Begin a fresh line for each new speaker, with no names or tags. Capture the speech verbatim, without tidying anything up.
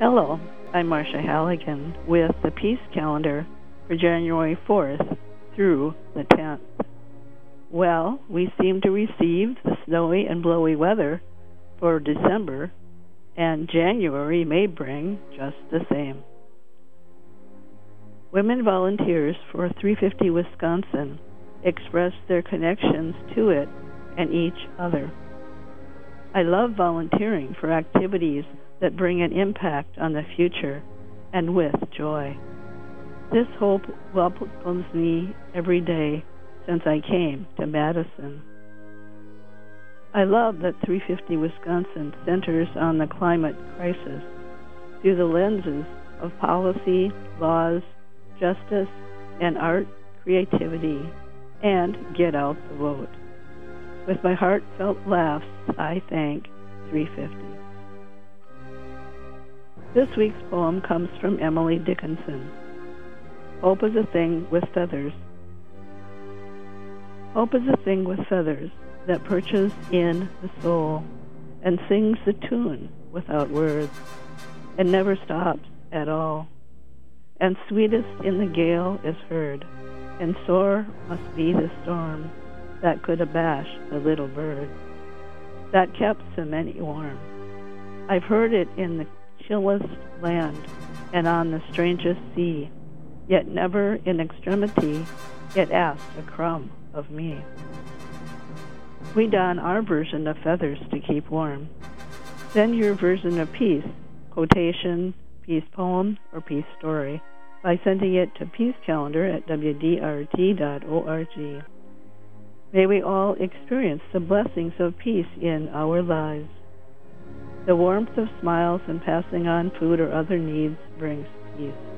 Hello, I'm Marcia Halligan with the Peace Calendar for January fourth through the tenth. Well, we seem to receive the snowy and blowy weather for December, and January may bring just the same. Women volunteers for three fifty Wisconsin express their connections to it and each other. I love volunteering for activities that bring an impact on the future and with joy. This hope welcomes me every day since I came to Madison. I love that three fifty Wisconsin centers on the climate crisis through the lenses of policy, laws, justice, and art, creativity, and get out the vote. With my heartfelt laughs, I thank three fifty. This week's poem comes from Emily Dickinson. Hope is a thing with feathers. Hope is a thing with feathers that perches in the soul and sings the tune without words and never stops at all. And sweetest in the gale is heard, and sore must be the storm that could abash the little bird that kept so many warm. I've heard it in the chillest land and on the strangest sea, yet never in extremity it asked a crumb of me. We don our version of feathers to keep warm. Send your version of peace, quotation, peace poem, or peace story by sending it to Peace Calendar at w d r t dot org. May we all experience the blessings of peace in our lives. The warmth of smiles and passing on food or other needs brings peace.